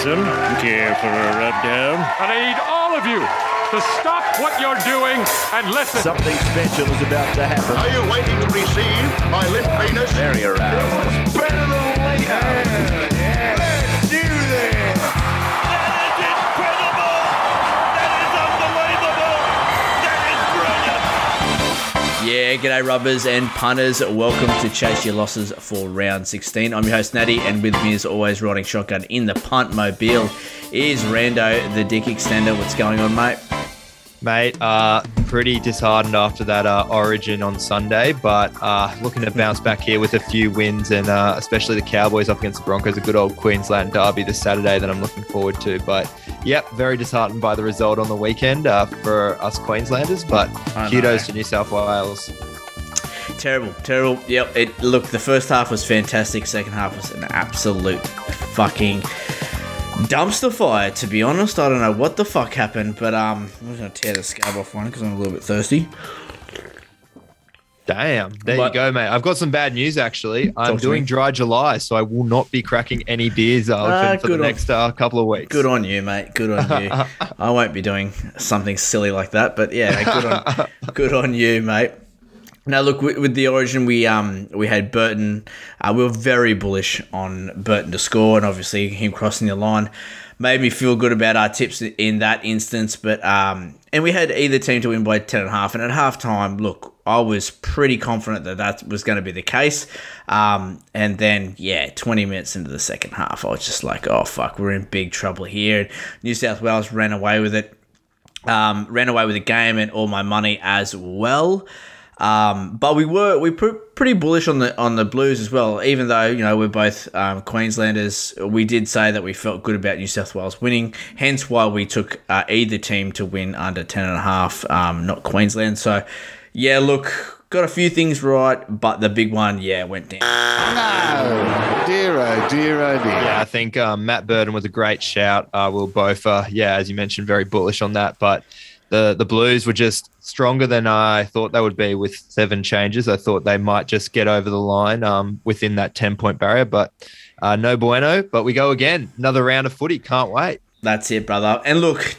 Jason. Care for a rundown? I need all of you to stop what you're doing and listen. Something special is about to happen. Are you waiting to receive my limp penis? Very aroused. Better than later. Let's do this! That is incredible! That is unbelievable! That is brilliant! Yeah, g'day rubbers and punters. Welcome to Chase Your Losses for round 16. I'm your host Natty, and with me as always, riding shotgun in the punt mobile is Rando, the dick extender. What's going on, mate? Mate, pretty disheartened after that Origin on Sunday, but looking to bounce back here with a few wins, and especially the Cowboys up against the Broncos, a good old Queensland derby this Saturday that I'm looking forward to. But yep, very disheartened by the result on the weekend for us Queenslanders, but kudos to New South Wales. Terrible. Yep, look, the first half was fantastic. Second half was an absolute fucking dumpster fire, to be honest. I don't know what the fuck happened, but I'm just going to tear the scab off one because I'm a little bit thirsty. Damn, you go, mate. I've got some bad news, actually. I'm doing dry July, so I will not be cracking any beers for the next couple of weeks. Good on you, mate. Good on you. I won't be doing something silly like that, but yeah, good on you, mate. Now, look, with the Origin, we had Burton. We were very bullish on Burton to score, and obviously him crossing the line made me feel good about our tips in that instance. But and we had either team to win by 10.5, and at halftime, look, I was pretty confident that was going to be the case. And then, 20 minutes into the second half, I was just like, oh fuck, we're in big trouble here. And New South Wales ran away with it, ran away with the game and all my money as well. But we were pretty bullish on the Blues as well, even though, we're both Queenslanders. We did say that we felt good about New South Wales winning, hence why we took either team to win under 10.5, not Queensland. So, yeah, look, got a few things right, but the big one, went down. No. Dear, oh dear, oh dear. Yeah, I think Matt Burton was a great shout. We're both, as you mentioned, very bullish on that, but the Blues were just stronger than I thought they would be with 7 changes. I thought they might just get over the line within that 10-point barrier, but no bueno. But we go again. Another round of footy. Can't wait. That's it, brother. And look,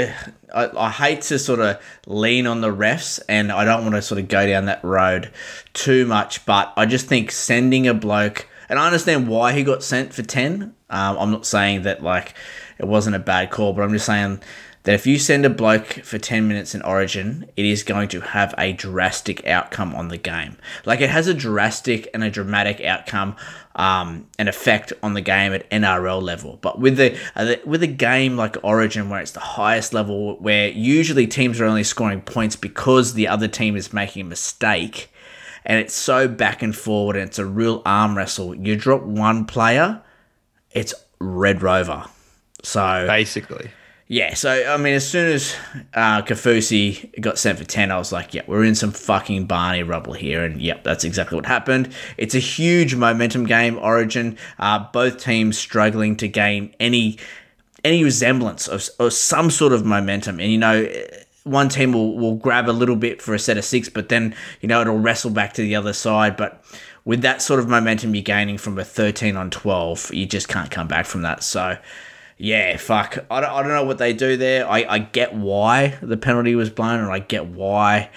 I hate to sort of lean on the refs, and I don't want to sort of go down that road too much, but I just think sending a bloke, and I understand why he got sent for 10. I'm not saying that, it wasn't a bad call, but I'm just saying that if you send a bloke for 10 minutes in Origin, it is going to have a drastic outcome on the game. It has a drastic and a dramatic outcome, an effect on the game at NRL level. But with a game like Origin, where it's the highest level, where usually teams are only scoring points because the other team is making a mistake, and it's so back and forward, and it's a real arm wrestle. You drop one player, it's Red Rover. So basically. Yeah, so, as soon as Kaufusi got sent for 10, I was like, we're in some fucking Barney rubble here, and that's exactly what happened. It's a huge momentum game, Origin. Both teams struggling to gain any resemblance of some sort of momentum, and, one team will grab a little bit for a set of 6, but then, it'll wrestle back to the other side, but with that sort of momentum you're gaining from a 13 on 12, you just can't come back from that, so yeah, fuck. I don't know what they do there. I get why the penalty was blown, and I get why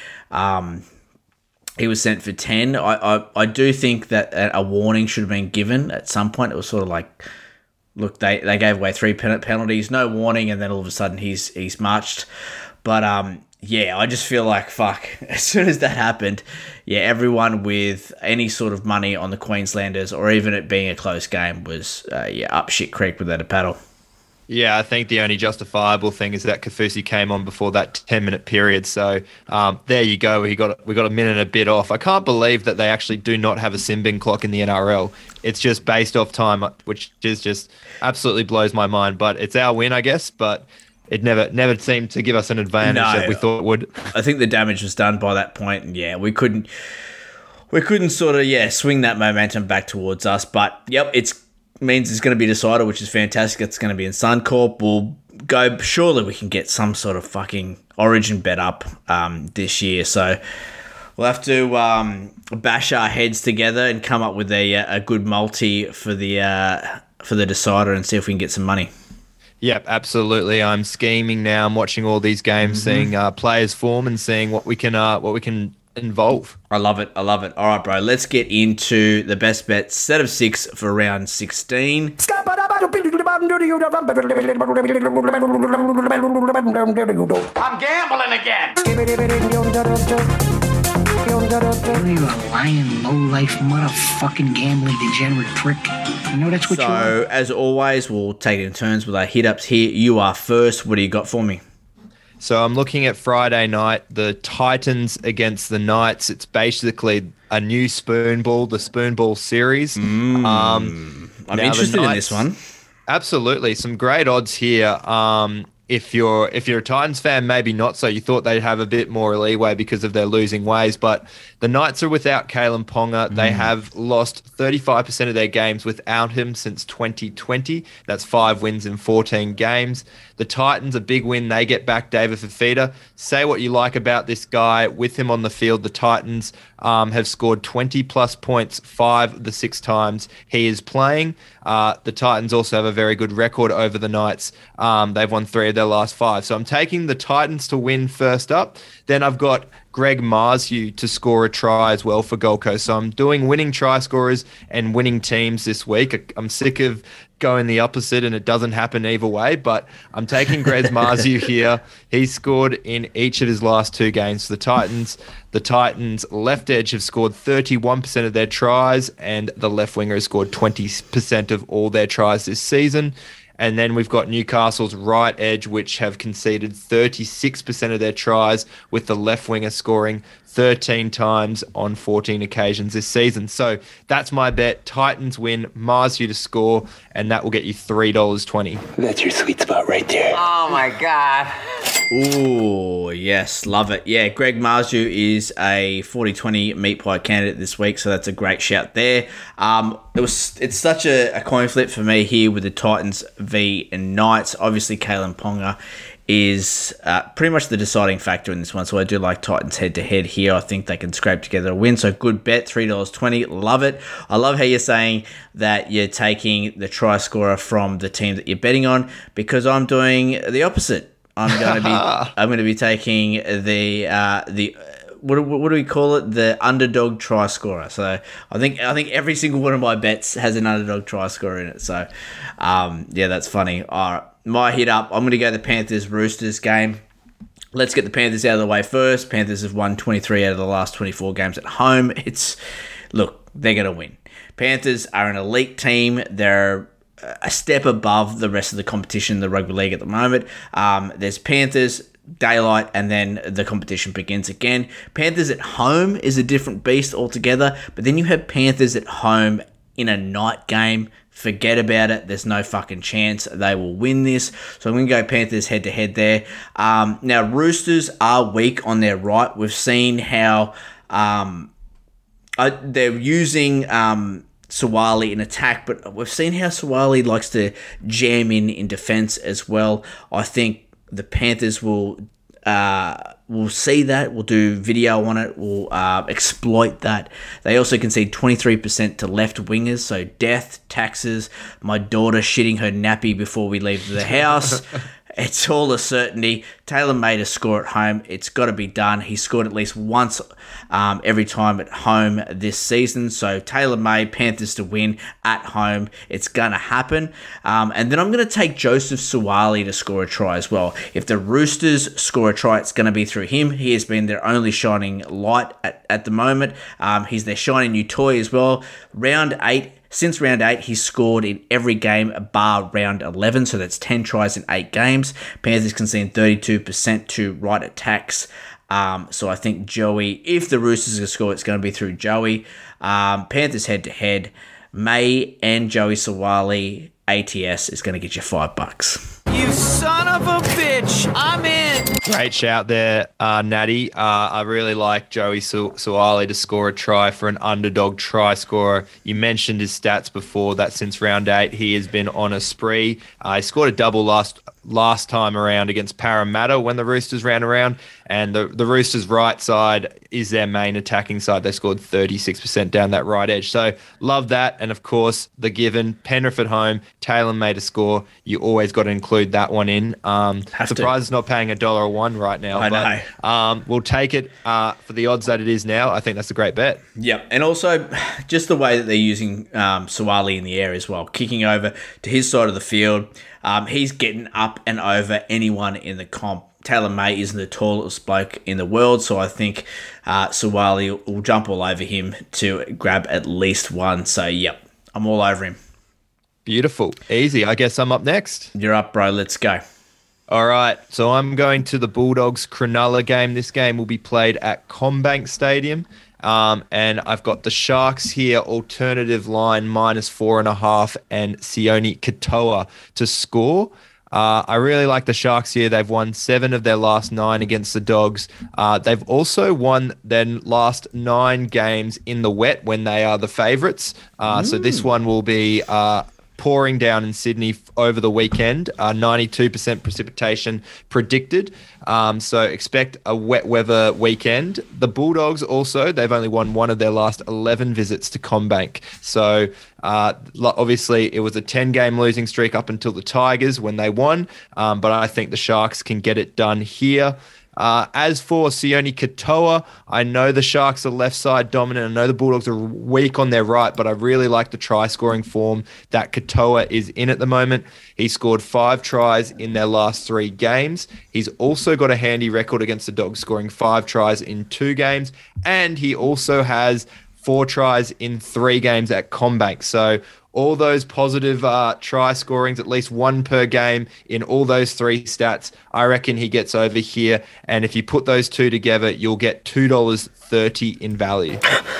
he was sent for 10. I do think that a warning should have been given at some point. It was sort of look, they gave away 3 penalties, no warning, and then all of a sudden he's marched. But I just feel like, fuck, as soon as that happened, everyone with any sort of money on the Queenslanders, or even it being a close game, was up shit creek without a paddle. Yeah, I think the only justifiable thing is that Kaufusi came on before that 10-minute period. So there you go. We got a minute and a bit off. I can't believe that they actually do not have a sin bin clock in the NRL. It's just based off time, which is just absolutely blows my mind. But it's our win, I guess. But it never seemed to give us an advantage that we thought it would. I think the damage was done by that point, and we couldn't sort of swing that momentum back towards us. But it's means it's going to be decided, which is fantastic. It's going to be in Suncorp. We'll go, surely we can get some sort of fucking Origin bet up this year. So we'll have to bash our heads together and come up with a good multi for the decider and see if we can get some money. Yep, absolutely. I'm scheming now. I'm watching all these games, seeing players form and seeing what we can involve. I love it. All right, bro. Let's get into the best bet set of 6 for round 16. I'm gambling again. You a lying, low-life, motherfucking gambling degenerate prick. You know that's what you are. So, as always, we'll take it in turns with our hit-ups here. You are first. What do you got for me? So I'm looking at Friday night, the Titans against the Knights. It's basically a new spoon ball, the spoon ball series. I'm interested in this one. Absolutely. Some great odds here. If you're a Titans fan, maybe not so. You thought they'd have a bit more leeway because of their losing ways, but the Knights are without Kalen Ponga. They have lost 35% of their games without him since 2020. That's 5 wins in 14 games. The Titans, a big win. They get back David Fifita. Say what you like about this guy. With him on the field, the Titans have scored 20-plus points 5 of the 6 times he is playing. The Titans also have a very good record over the Knights. They've won 3 of their last 5. So I'm taking the Titans to win first up. Then I've got Greg Marzhew to score a try as well for Gold Coast. So I'm doing winning try scorers and winning teams this week. I'm sick of going the opposite and it doesn't happen either way, but I'm taking Greg Marzhew here. He scored in each of his last 2 games for the Titans. The Titans left edge have scored 31% of their tries and the left winger has scored 20% of all their tries this season. And then we've got Newcastle's right edge, which have conceded 36% of their tries, with the left winger scoring 13 times on 14 occasions this season. So that's my bet. Titans win, Marzhew to score, and that will get you $3.20. That's your sweet spot right there. Oh my God. Ooh, yes, love it. Yeah, Greg Marzhew is a 40-20 meat pie candidate this week, so that's a great shout there. It's such a coin flip for me here with the Titans v Knights. Obviously, Kalen Ponga is pretty much the deciding factor in this one, so I do like Titans head-to-head here. I think they can scrape together a win, so good bet, $3.20. Love it. I love how you're saying that you're taking the try scorer from the team that you're betting on, because I'm doing the opposite. I'm going to be taking the what do we call it? The underdog try scorer. So I think every single one of my bets has an underdog try scorer in it. So yeah, that's funny. All right, my hit up. I'm going to go the Panthers Roosters game. Let's get the Panthers out of the way first. Panthers have won 23 out of the last 24 games at home. Look, they're going to win. Panthers are an elite team. They're a step above the rest of the competition in the rugby league at the moment. There's Panthers, daylight, and then the competition begins again. Panthers at home is a different beast altogether, but then you have Panthers at home in a night game. Forget about it. There's no fucking chance they will win this. So I'm going to go Panthers head-to-head there. Now, Roosters are weak on their right. We've seen how they're using Suwali in attack, but we've seen how Suwali likes to jam in defense as well. I think the Panthers will see that. We'll do video on it. We'll exploit that. They also concede 23% to left wingers, so death, taxes, my daughter shitting her nappy before we leave the house. It's all a certainty. Taylor made a score at home. It's got to be done. He scored at least once every time at home this season. So Taylor made Panthers to win at home. It's going to happen. And then I'm going to take Joseph Suwali to score a try as well. If the Roosters score a try, it's going to be through him. He has been their only shining light at the moment. He's their shining new toy as well. Since round 8, he's scored in every game bar round 11, so that's 10 tries in 8 games. Panthers concede 32% to right attacks. So I think Joey, if the Roosters are score, it's going to be through Joey. Panthers head-to-head. May and Joey Suwali ATS is going to get you $5. You son of a bitch. I'm in. Great shout there, Natty. I really like Joey Suwali to score a try for an underdog try scorer. You mentioned his stats before, that since round 8, he has been on a spree. He scored a double last last time around against Parramatta when the Roosters ran around, and the Roosters' right side is their main attacking side. They scored 36% down that right edge. So love that. And of course, the given, Penrith at home, Taylor made a score. You always got to include that one in. Surprised it's not paying $1.01 right now. I know. We'll take it for the odds that it is now. I think that's a great bet. Yep. And also just the way that they're using Suwali in the air as well, kicking over to his side of the field. He's getting up and over anyone in the comp. Taylor May isn't the tallest bloke in the world, so I think Suwali will jump all over him to grab at least one. So, yep, I'm all over him. Beautiful. Easy. I guess I'm up next. You're up, bro. Let's go. All right. So I'm going to the Bulldogs Cronulla game. This game will be played at CommBank Stadium. And I've got the Sharks here, alternative line -4.5, and Sione Katoa to score. I really like the Sharks here. They've won 7 of their last 9 against the Dogs. They've also won their last 9 games in the wet when they are the favourites. So this one will be pouring down in Sydney over the weekend. 92% precipitation predicted. So expect a wet weather weekend. The Bulldogs also, they've only won 1 of their last 11 visits to CommBank. So obviously it was a 10-game losing streak up until the Tigers when they won. But I think the Sharks can get it done here. As for Sione Katoa, I know the Sharks are left side dominant. I know the Bulldogs are weak on their right, but I really like the try scoring form that Katoa is in at the moment. He scored 5 tries in their last 3 games. He's also got a handy record against the Dogs, scoring 5 tries in 2 games. And he also has 4 tries in 3 games at CommBank. So all those positive try scorings, at least 1 per game in all those 3 stats, I reckon he gets over here. And if you put those 2 together, you'll get $2.30 in value.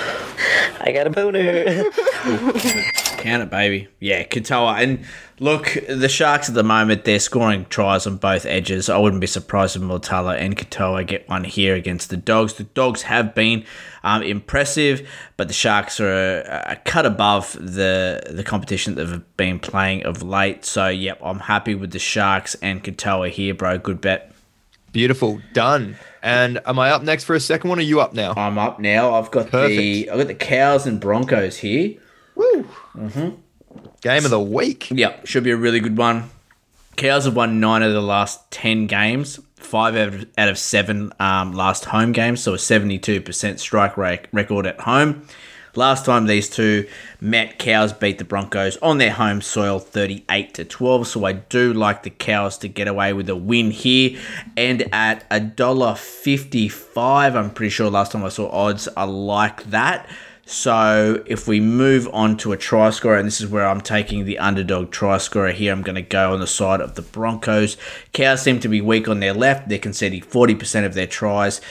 I got a boner. Count it, baby. Yeah, Katoa. And look, the Sharks at the moment, they're scoring tries on both edges. I wouldn't be surprised if Multala and Katoa get one here against the Dogs. The Dogs have been impressive, but the Sharks are a cut above the competition that they've been playing of late. So, yep, I'm happy with the Sharks and Katoa here, bro. Good bet. Beautiful. Done. And am I up next for a second one, or are you up now? I'm up now. I've got the Cows and Broncos here. Woo. Mm-hmm. Game of the week. Yep, should be a really good one. Cows have won 9 of the last 10 games, 5 out of 7 last home games, so a 72% strike record at home. Last time these two met, Cows beat the Broncos on their home soil 38-12, so I do like the Cows to get away with a win here. And at $1.55, I'm pretty sure last time I saw odds are like that. So if we move on to a try scorer, and this is where I'm taking the underdog try scorer here, I'm going to go on the side of the Broncos. Cows seem to be weak on their left. They're conceding 40% of their tries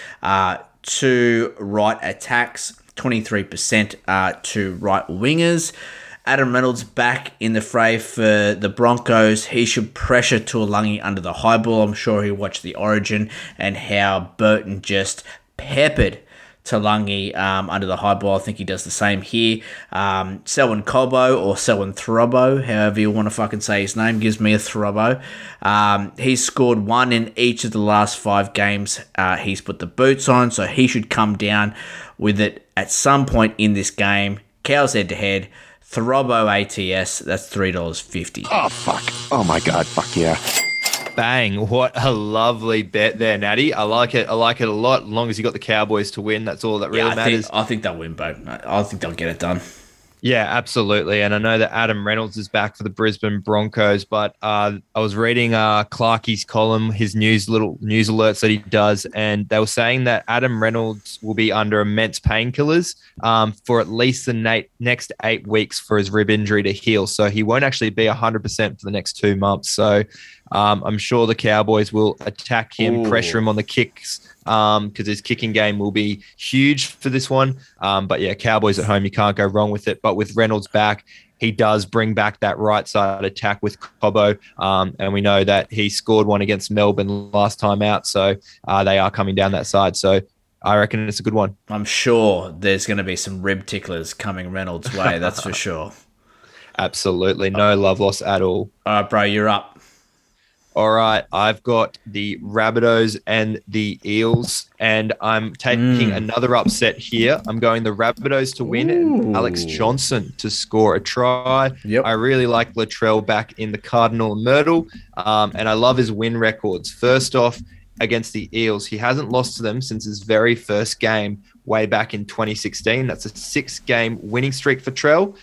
to right attacks, 23% to right wingers. Adam Reynolds back in the fray for the Broncos. He should pressure Tuolungi under the high ball. I'm sure he'll watch the Origin and how Burton just peppered Tuolungi under the high ball. I think he does the same here. Selwyn Cobbo or Selwyn Throbo, however you want to fucking say his name, gives me a Throbo. He's scored 1 in each of the last 5 games. He's put the boots on, so he should come down with it at some point in this game. Cows head to head. Throbo ATS, that's $3.50. Oh, fuck. Oh, my God. Fuck yeah. Bang. What a lovely bet there, Natty. I like it. I like it a lot. As long as you got the Cowboys to win, that's all that really matters. I think they'll win, Bo. I think they'll get it done. Yeah, absolutely. And I know that Adam Reynolds is back for the Brisbane Broncos, but I was reading Clarkie's column, his little news alerts that he does, and they were saying that Adam Reynolds will be under immense painkillers for at least the next 8 weeks for his rib injury to heal. So he won't actually be 100% for the next 2 months. So I'm sure the Cowboys will attack him, pressure him on the kicks, because his kicking game will be huge for this one. But yeah, Cowboys at home, you can't go wrong with it. But with Reynolds back, he does bring back that right side attack with Cobbo. And we know that he scored 1 against Melbourne last time out. So they are coming down that side. So I reckon it's a good one. I'm sure there's going to be some rib ticklers coming Reynolds' way. That's for sure. Absolutely. No love loss at all. All right, bro, you're up. All right, I've got the Rabbitohs and the Eels, and I'm taking another upset here. I'm going the Rabbitohs to win and Alex Johnson to score a try. Yep. I really like Latrell back in the Cardinal and Myrtle, and I love his win records. First off, against the Eels, he hasn't lost to them since his very first game way back in 2016. That's a 6-game winning streak for Trell.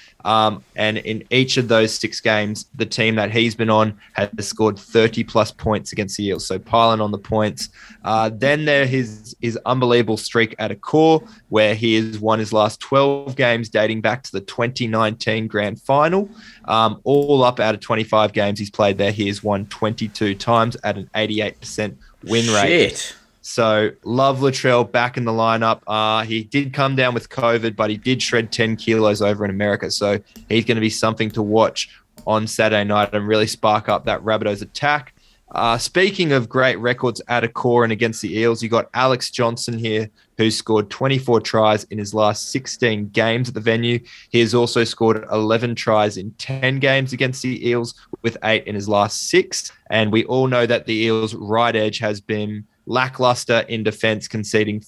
And in each of those 6 games, the team that he's been on has scored 30-plus points against the Eels, so piling on the points. Then there's his unbelievable streak at a core, where he has won his last 12 games dating back to the 2019 Grand Final. All up out of 25 games he's played there, he has won 22 times at an 88% win rate. Shit. So love Latrell back in the lineup. He did come down with COVID, but he did shred 10 kilos over in America. So he's going to be something to watch on Saturday night and really spark up that Rabbitohs attack. Speaking of great records at a core and against the Eels, you got Alex Johnson here, who scored 24 tries in his last 16 games at the venue. He has also scored 11 tries in 10 games against the Eels, with 8 in his last 6. And we all know that the Eels' right edge has been lackluster in defense, conceding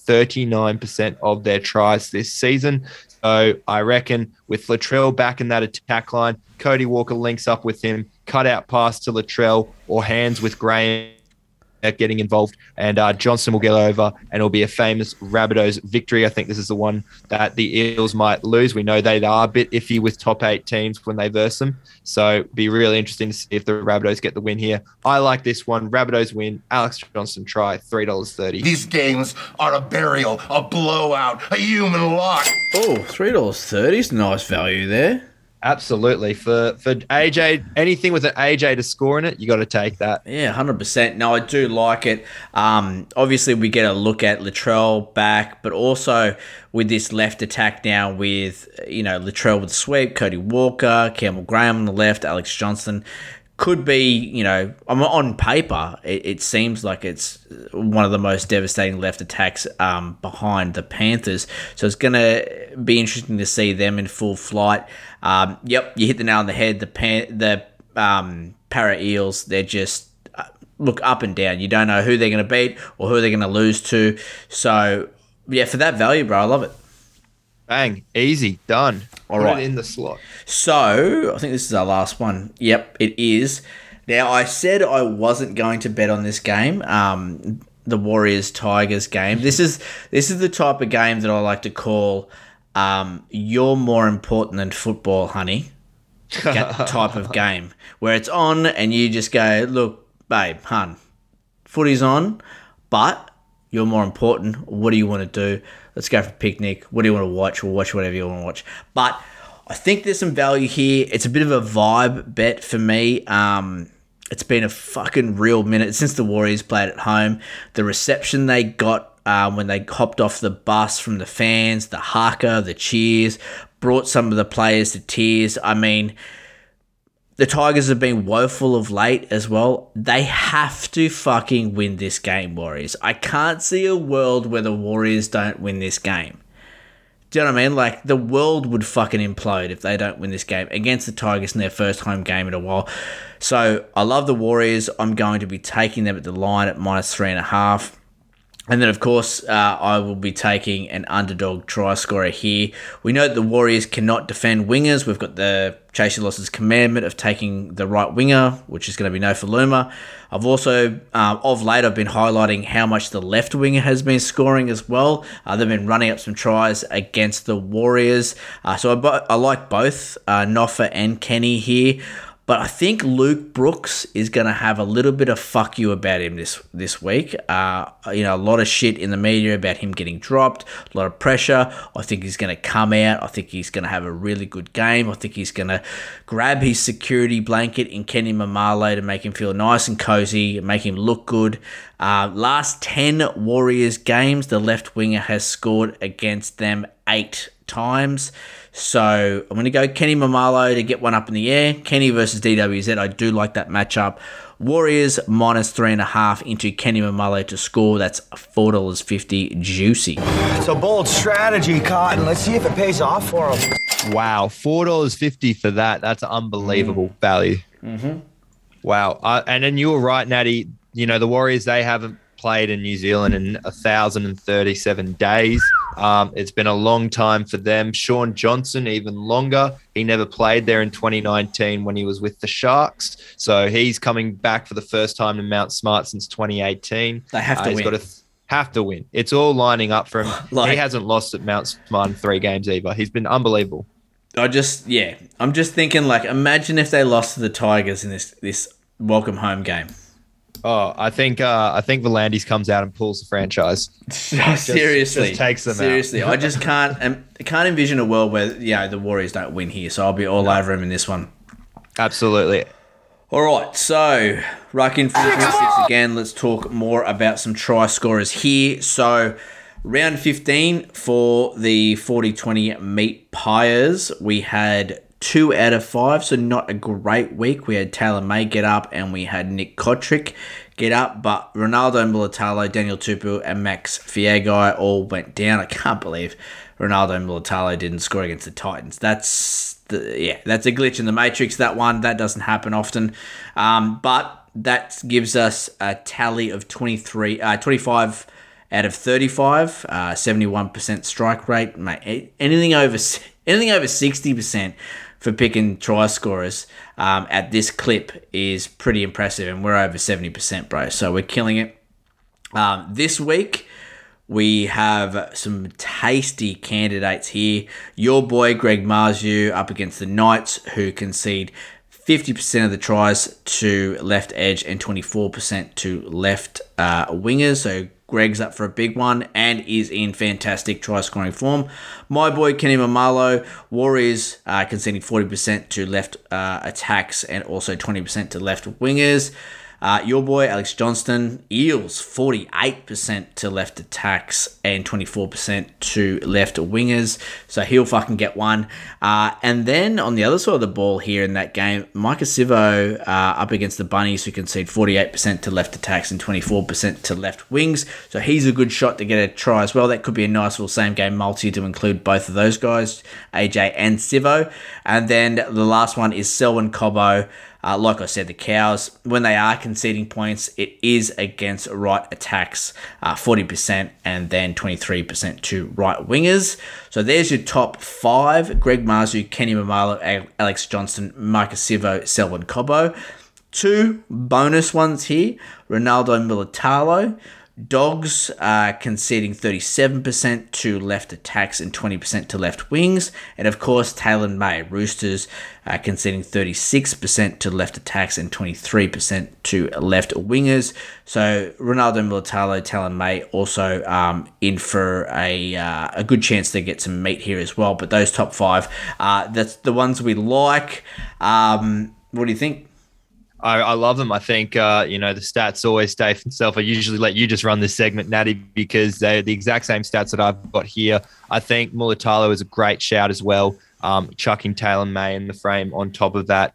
39% of their tries this season. So I reckon with Latrell back in that attack line, Cody Walker links up with him, cut out pass to Latrell or hands with Graham getting involved, and Johnson will get over, and it'll be a famous Rabbitohs victory. I think this is the one that the Eels might lose. We know they are a bit iffy with top 8 teams when they verse them, so be really interesting to see if the Rabbitohs get the win here. I like this one. Rabbitohs win. Alex Johnson try, $3.30. These games are a burial, a blowout, a human lock. Oh, $3.30 is nice value there. Absolutely. For AJ, anything with an AJ to score in it, you got to take that. Yeah, 100%. No, I do like it. Obviously, we get a look at Latrell back, but also with this left attack now with, Latrell with the sweep, Cody Walker, Campbell Graham on the left, Alex Johnson. Could be, on paper, it seems like it's one of the most devastating left attacks behind the Panthers. So it's going to be interesting to see them in full flight. Yep, you hit the nail on the head. The Para Eels, they're just look up and down. You don't know who they're going to beat or who they're going to lose to. So, yeah, for that value, bro, I love it. Bang, easy, done. All Put right. it in the slot. So, I think this is our last one. Yep, it is. Now, I said I wasn't going to bet on this game, the Warriors-Tigers game. This is the type of game that I like to call you're more important than football, honey, type of game, where it's on and you just go, look, babe, hun, footy's on, but you're more important. What do you want to do? Let's go for a picnic. What do you want to watch? We'll watch whatever you want to watch. But I think there's some value here. It's a bit of a vibe bet for me. It's been a fucking real minute since the Warriors played at home. The reception they got when they hopped off the bus from the fans, the haka, the cheers, brought some of the players to tears. I mean, the Tigers have been woeful of late as well. They have to fucking win this game, Warriors. I can't see a world where the Warriors don't win this game. Do you know what I mean? Like, the world would fucking implode if they don't win this game against the Tigers in their first home game in a while. So, I love the Warriors. I'm going to be taking them at the line at -3.5. And then, of course, I will be taking an underdog try scorer here. We know that the Warriors cannot defend wingers. We've got the Chasey Losses commandment of taking the right winger, which is going to be Nofaluma. I've also, of late, I've been highlighting how much the left winger has been scoring as well. They've been running up some tries against the Warriors. So I like both Nofa and Kenny here. But I think Luke Brooks is going to have a little bit of fuck you about him this week. A lot of shit in the media about him getting dropped, a lot of pressure. I think he's going to come out. I think he's going to have a really good game. I think he's going to grab his security blanket in Kenny Mamalo to make him feel nice and cozy, make him look good. Last 10 Warriors games, the left winger has scored against them 8 times. So I'm going to go Kenny Mamalo to get one up in the air. Kenny versus DWZ. I do like that matchup. Warriors -3.5 into Kenny Mamalo to score. That's $4.50 juicy. It's a bold strategy, Cotton. Let's see if it pays off for him. Wow, $4.50 for that. That's unbelievable value. Mm-hmm. Wow. And then you were right, Natty. You know, the Warriors, they haven't played in New Zealand in 1,037 days. It's been a long time for them. Sean Johnson, even longer. He never played there in 2019 when he was with the Sharks. So he's coming back for the first time in Mount Smart since 2018. They have to win. Have to win. It's all lining up for him. He hasn't lost at Mount Smart in 3 games either. He's been unbelievable. I'm just thinking, like, imagine if they lost to the Tigers in this welcome home game. Oh, I think Volandis comes out and pulls the franchise. Seriously, just takes them seriously. out. I just can't envision a world where the Warriors don't win here. So I'll be all over him in this one. Absolutely. All right, so Ruck in 426 again. Let's talk more about some try scorers here. So round 15 for the 40-20 meat pyres, we had 2 out of 5, so not a great week. We had Taylor May get up and we had Nick Kotrick get up, but Ronaldo Mulitalo, Daniel Tupu, and Max Fiagai all went down. I can't believe Ronaldo Mulitalo didn't score against the Titans. That's a glitch in the matrix, that one. That doesn't happen often. But that gives us a tally of 25 out of 35, 71% strike rate. Mate, anything over 60% for picking try scorers at this clip is pretty impressive, and we're over 70%, bro. So we're killing it. This week, we have some tasty candidates here. Your boy, Greg Marzu, up against the Knights, who concede 50% of the tries to left edge and 24% to left wingers. So Greg's up for a big one and is in fantastic try-scoring form. My boy, Kenny Mamalo, Warriors conceding 40% to left attacks and also 20% to left wingers. Your boy, Alex Johnston, Eels, 48% to left attacks and 24% to left wingers. So he'll fucking get one. And then on the other side of the ball here in that game, Micah Sivo up against the Bunnies, who concede 48% to left attacks and 24% to left wings. So he's a good shot to get a try as well. That could be a nice little same game multi to include both of those guys, AJ and Sivo. And then the last one is Selwyn Cobbo. Like I said, the Cows, when they are conceding points, it is against right attacks, 40%, and then 23% to right wingers. So there's your top 5. Greg Marzu, Kenny Mamalo, Alex Johnston, Micah Sivo, Selwyn Cobbo. 2 bonus ones here. Ronaldo Mulitalo. Dogs conceding 37% to left attacks and 20% to left wings. And of course, Taylor May. Roosters conceding 36% to left attacks and 23% to left wingers. So Ronaldo Mulitalo, Taylor May also in for a good chance to get some meat here as well. But those top 5, that's the ones we like. What do you think? I love them. I think, the stats always stay for themselves. I usually let you just run this segment, Natty, because they're the exact same stats that I've got here. I think Mulitalo is a great shout as well, chucking Taylor May in the frame on top of that.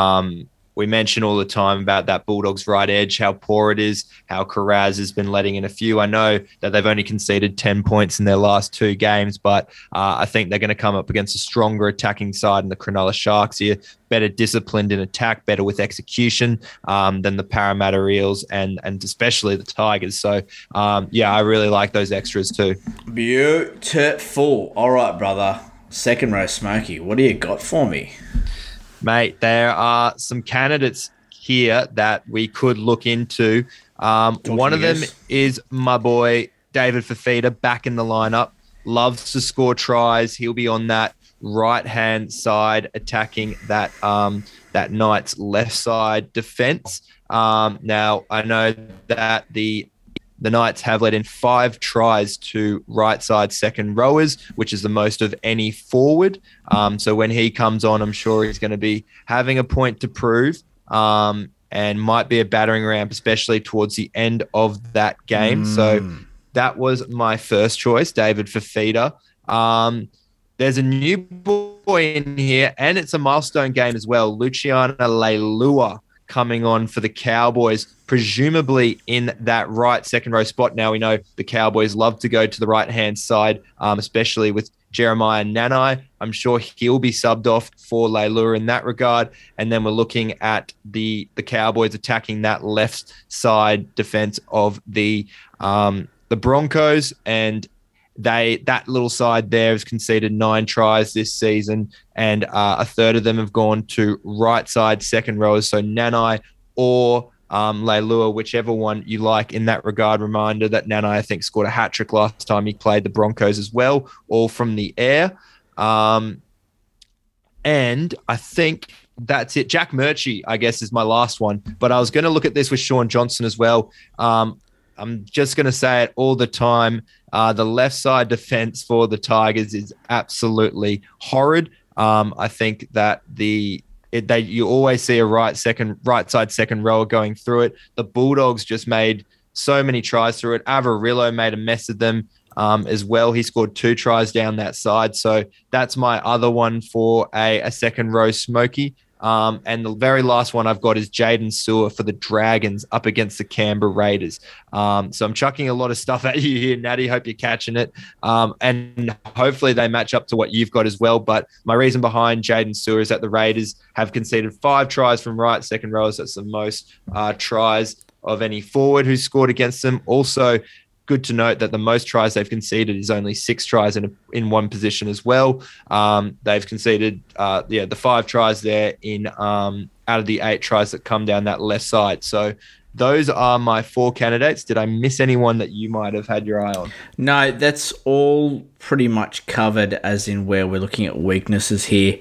We mention all the time about that Bulldogs right edge, how poor it is, how Carraz has been letting in a few. I know that they've only conceded 10 points in their last 2 games, but I think they're going to come up against a stronger attacking side in the Cronulla Sharks here, better disciplined in attack, better with execution than the Parramatta Eels and especially the Tigers. So, I really like those extras too. Beautiful. All right, brother. Second row Smokey, what do you got for me? Mate, there are some candidates here that we could look into. One of them is my boy, David Fifita, back in the lineup. Loves to score tries. He'll be on that right-hand side attacking that Knights left side defense. Now, I know that the Knights have let in 5 tries to right side second rowers, which is the most of any forward. So when he comes on, I'm sure he's going to be having a point to prove and might be a battering ramp, especially towards the end of that game. So that was my first choice, David Fifita. There's a new boy in here, and it's a milestone game as well. Luciana Leilua coming on for the Cowboys, presumably in that right second row spot. Now we know the Cowboys love to go to the right-hand side, especially with Jeremiah Nanai. I'm sure he'll be subbed off for Leilua in that regard. And then we're looking at the Cowboys attacking that left side defense of the Broncos, and that little side there has conceded 9 tries this season, and a third of them have gone to right side second rowers, so Nanai or Leilua, whichever one you like in that regard. Reminder that Nanai, I think, scored a hat-trick last time he played the Broncos as well, all from the air. And I think that's it. Jack Murchie, I guess, is my last one, but I was going to look at this with Sean Johnson as well. I'm just going to say it all the time. The left side defense for the Tigers is absolutely horrid. I think that you always see a right side second rower going through it. The Bulldogs just made so many tries through it. Avarillo made a mess of them as well. He scored 2 tries down that side. So that's my other one for a second row smoky. And the very last one I've got is Jaden Sewer for the Dragons up against the Canberra Raiders. So I'm chucking a lot of stuff at you here, Natty. Hope you're catching it. And hopefully they match up to what you've got as well. But my reason behind Jaden Sewer is that the Raiders have conceded 5 tries from right second rows. That's the most tries of any forward who's scored against them. Also, good to note that the most tries they've conceded is only 6 tries in one position as well. They've conceded, the 5 tries there in out of the 8 tries that come down that left side. So those are my 4 candidates. Did I miss anyone that you might have had your eye on? No, that's all pretty much covered, as in where we're looking at weaknesses here.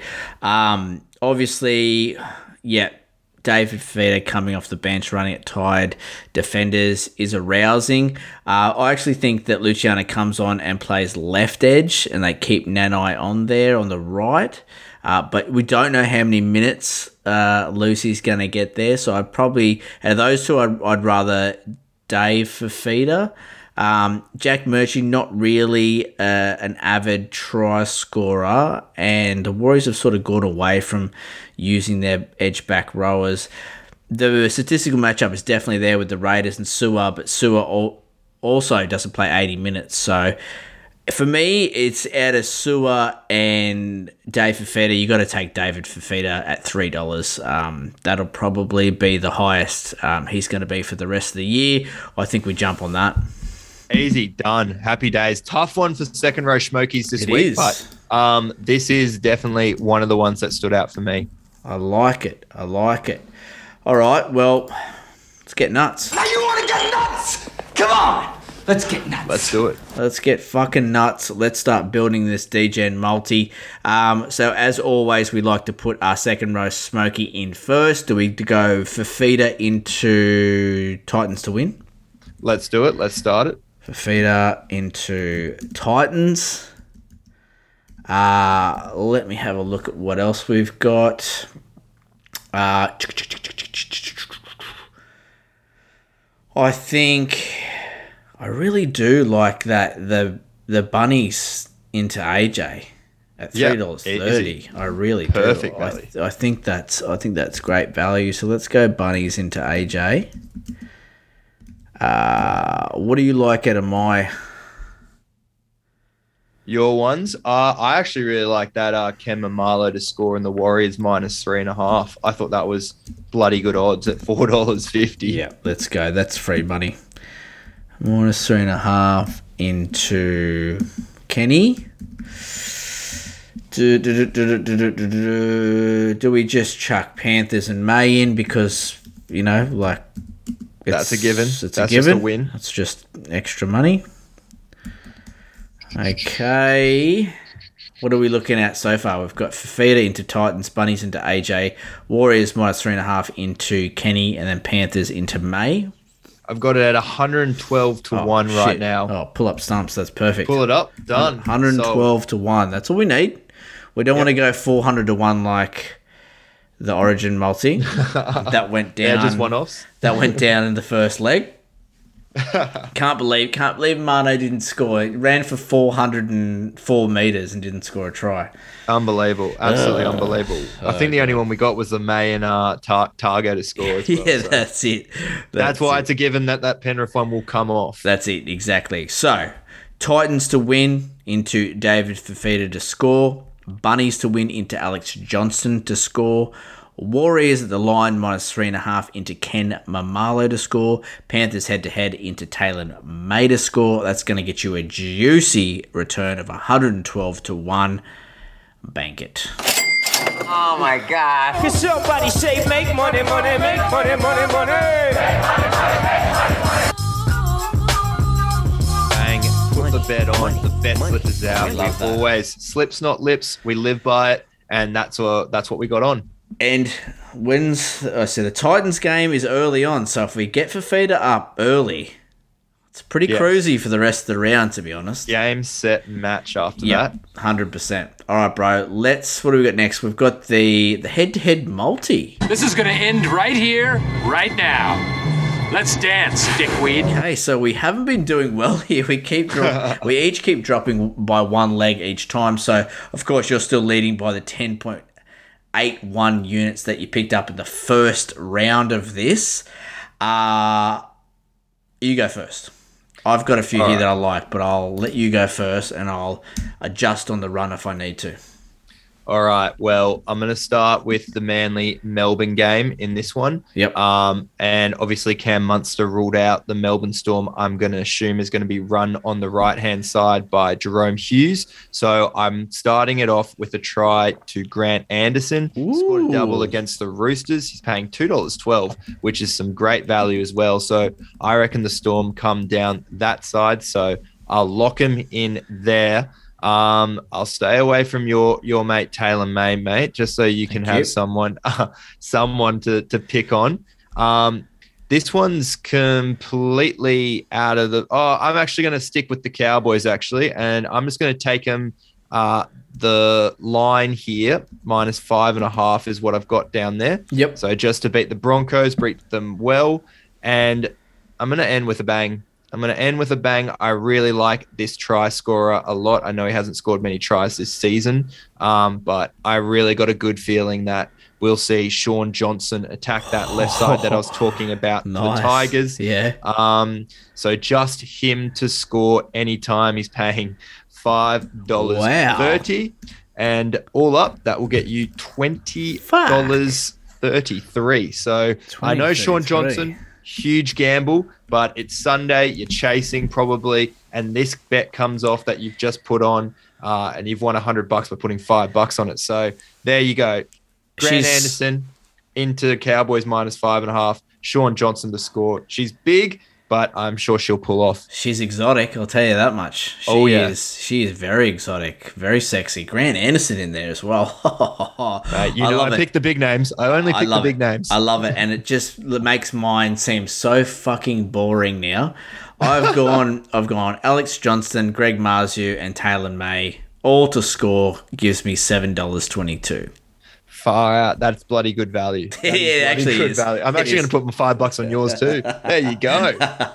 Obviously, David Fifita coming off the bench, running at tired defenders is arousing. I actually think that Luciano comes on and plays left edge, and they keep Nanai on there on the right. But we don't know how many minutes Lucy's going to get there. So I'd probably, out of those two, I'd rather Dave Fifita. Jack Murchie, not really an avid try scorer, and the Warriors have sort of gone away from using their edge back rowers. The statistical matchup is definitely there with the Raiders and Sewer, but Sewer also doesn't play 80 minutes. So for me, it's out of Sewer and Dave Fifita. You got to take David Fifita at $3. That'll probably be the highest he's going to be for the rest of the year. I think we jump on that. Easy, done. Happy days. Tough one for second row Smokies this week, but this is definitely one of the ones that stood out for me. I like it. All right, well, let's get nuts. Now you want to get nuts? Come on, let's get nuts. Let's do it. Let's get fucking nuts. Let's start building this DGen multi. So as always, we like to put our second row Smoky in first. Do we go Fifita into Titans to win? Let's do it. Let's start it. Fifita into Titans. Let me have a look at what else we've got. I think I really do like that the bunnies into AJ at $3.30. I really Perfect do. value. I think that's great value. So let's go bunnies into AJ. What do you like out of your ones? I actually really like that Ken Mamalo to score in the Warriors -3.5. I thought that was bloody good odds at $4.50. Yeah, let's go. That's free money. -3.5 into Kenny. Do we just chuck Panthers and May in because, that's a given. It's that's a given. Just a win. It's just extra money. Okay. What are we looking at so far? We've got Fifita into Titans, Bunnies into AJ, Warriors -3.5 into Kenny, and then Panthers into May. I've got it at 112 to 1 right now. Oh, pull up stumps. That's perfect. Pull it up. Done. 112 to 1. That's all we need. We don't want to go 400 to 1 like the Origin multi. That went down. Yeah, just one-offs. That went down in the first leg. Can't believe Mano didn't score. He ran for 404 meters and didn't score a try. Unbelievable. Absolutely unbelievable. I think the only one we got was the May and Targo to score as well. Yeah, so. That's it. That's why it's a given that Penrith one will come off. That's it, exactly. So, Titans to win into David Fifita to score. Bunnies to win into Alex Johnston to score. Warriors at the line -3.5 into Ken Mamalo to score. Panthers head-to-head into Taylor May to score. That's going to get you a juicy return of 112-1. Bank it. Oh my God. Can somebody say make money, money, make money, money, money? Bang, put the bet on. The bet slip is out. We always slips, not lips. We live by it, and that's what we got on. And the Titans game is early on, so if we get Fifita up early, it's pretty cruisy for the rest of the round, to be honest. Game, set, match after that. 100%. All right, bro. What do we got next? We've got the head-to-head multi. This is going to end right here, right now. Let's dance, dickweed. Okay, so we haven't been doing well here. We each keep dropping by one leg each time. So, of course, you're still leading by the 10.81 units that you picked up in the first round of this. You go first. I've got a few here that I like, but I'll let you go first, and I'll adjust on the run if I need to. All right. Well, I'm going to start with the Manly-Melbourne game in this one. Yep. And obviously Cam Munster ruled out the Melbourne Storm. I'm going to assume is going to be run on the right-hand side by Jerome Hughes. So I'm starting it off with a try to Grant Anderson. He scored a double against the Roosters. He's paying $2.12, which is some great value as well. So I reckon the Storm come down that side. So I'll lock him in there. I'll stay away from your mate Taylor May, mate, just so you can have someone to pick on. This one's completely out of the. I'm actually going to stick with the Cowboys and I'm just going to take them. The line here -5.5 is what I've got down there. Yep. So just to beat the Broncos, beat them well, and I'm going to end with a bang. I really like this try scorer a lot. I know he hasn't scored many tries this season, but I really got a good feeling that we'll see Sean Johnson attack that left side that I was talking about for the Tigers. Yeah. So just him to score anytime. He's paying $5.30. And all up, that will get you $20.33. So I know Sean Johnson, huge gamble, but it's Sunday, you're chasing probably, and this bet comes off that you've just put on, and you've won $100 by putting $5 on it. So there you go. Grant Anderson into Cowboys -5.5. Sean Johnson to score. She's big, but I'm sure she'll pull off. She's exotic, I'll tell you that much. She is very exotic, very sexy. Grant Anderson in there as well. I pick the big names. I only pick the big names. I love it, and it just makes mine seem so fucking boring now. I've gone Alex Johnston, Greg Marzu, and Taylor May all to score. Gives me $7.22. Far out. That's bloody good value. It actually is. Value. I'm actually going to put my $5 on yours too. There you go.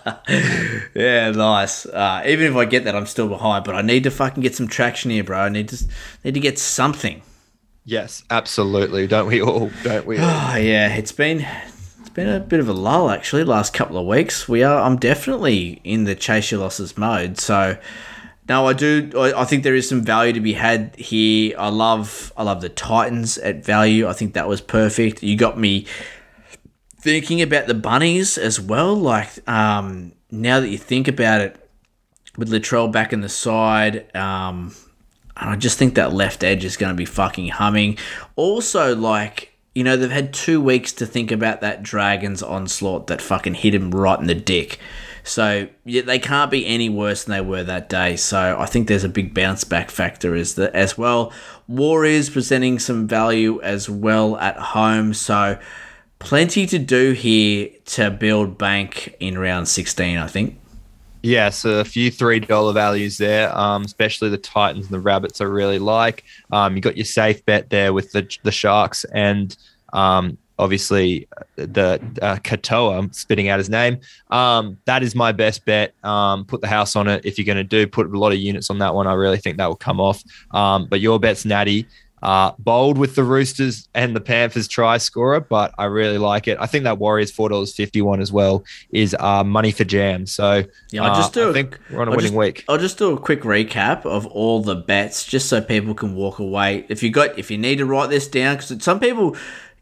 Yeah, nice. Even if I get that, I'm still behind, but I need to fucking get some traction here, bro. I need to get something. Yes, absolutely. Don't we all? Yeah, it's been a bit of a lull actually last couple of weeks. I'm definitely in the chase your losses mode. So no, I think there is some value to be had here. I love the Titans at value. I think that was perfect. You got me thinking about the Bunnies as well. Like, now that you think about it, with Latrell back in the side, and I just think that left edge is going to be fucking humming. Also, like, you know, they've had 2 weeks to think about that Dragons onslaught that fucking hit him right in the dick. So yeah, they can't be any worse than they were that day. So I think there's a big bounce back factor as well. Warriors presenting some value as well at home. So plenty to do here to build bank in round 16, I think. Yeah, so a few $3 values there, especially the Titans and the Rabbits I really like. You got your safe bet there with the Sharks and obviously the Katoa, I'm spitting out his name. That is my best bet. Put the house on it if you're going to put a lot of units on that one. I really think that will come off. But your bet's natty. bold with the Roosters and the Panthers try scorer, but I really like it. I think that Warriors $4.51 as well is money for jam. So yeah, I think we're on a winning week. I'll just do a quick recap of all the bets, just so people can walk away. If you need to write this down, because some people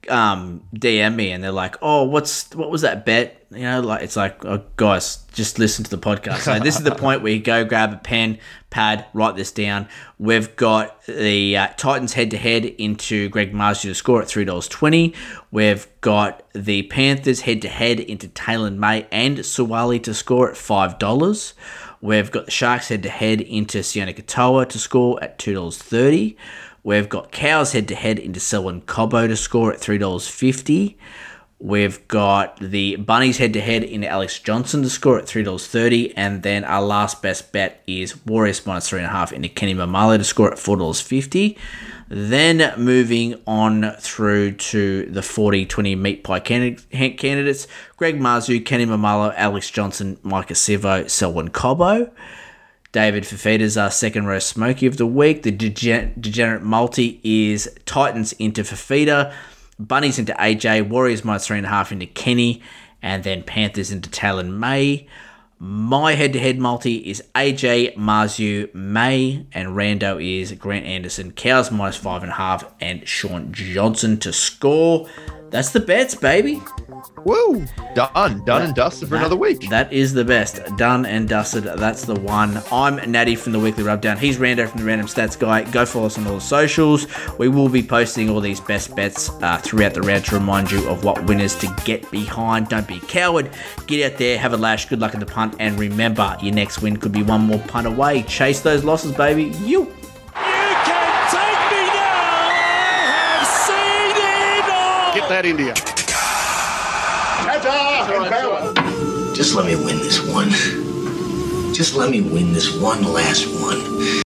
DM me and they're like, "Oh, what was that bet?" You know, like it's like, oh, guys, just listen to the podcast. So this is the point where you go grab a pen, pad, write this down. We've got the Titans head-to-head into Greg Marzhew to score at $3.20. We've got the Panthers head-to-head into Taylor May and Suwali to score at $5. We've got the Sharks head-to-head into Sione Katoa to score at $2.30. We've got Cows head-to-head into Selwyn Cobbo to score at $3.50. We've got the Bunnies head-to-head into Alex Johnson to score at $3.30. And then our last best bet is Warriors minus 3.5 into Kenny Mamalo to score at $4.50. Then moving on through to the 40-20 meat pie candidates. Greg Marzhew, Kenny Mamalo, Alex Johnson, Micah Sivo, Selwyn Cobbo. David Fafita's our second row smoky of the week. The degenerate multi is Titans into Fafita, Bunnies into AJ, Warriors minus 3.5 into Kenny, and then Panthers into Taylor May. My head-to-head multi is AJ, Marzhew, May, and Rando is Grant Anderson, Cows minus 5.5, and Sean Johnson to score. That's the bets, baby. Woo! Done and dusted for another week. That is the best. Done and dusted. That's the one. I'm Natty from the Weekly Rubdown. He's Rando from the Random Stats Guy. Go follow us on all the socials. We will be posting all these best bets throughout the round to remind you of what winners to get behind. Don't be a coward. Get out there, have a lash, good luck in the punt, and remember, your next win could be one more punt away. Chase those losses, baby. You can take me now. I have seen it all. Get that India. Just let me win this one. Just let me win this one last one.